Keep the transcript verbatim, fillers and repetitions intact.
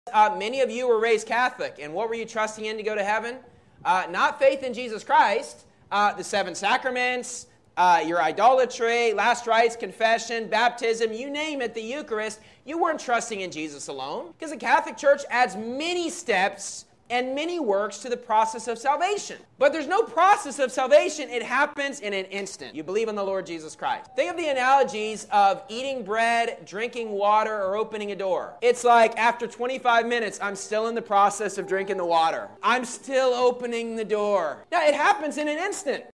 Uh, many of you were raised Catholic, and what were you trusting in to go to heaven? Uh, not faith in Jesus Christ, uh, the seven sacraments, uh, your idolatry, last rites, confession, baptism, you name it, the Eucharist. You weren't trusting in Jesus alone, because the Catholic Church adds many steps and many works to the process of salvation. But there's no process of salvation. It happens in an instant. You believe in the Lord Jesus Christ. Think of the analogies of eating bread, drinking water, or opening a door. It's like after twenty-five minutes, I'm still in the process of drinking the water. I'm still opening the door. Now, it happens in an instant.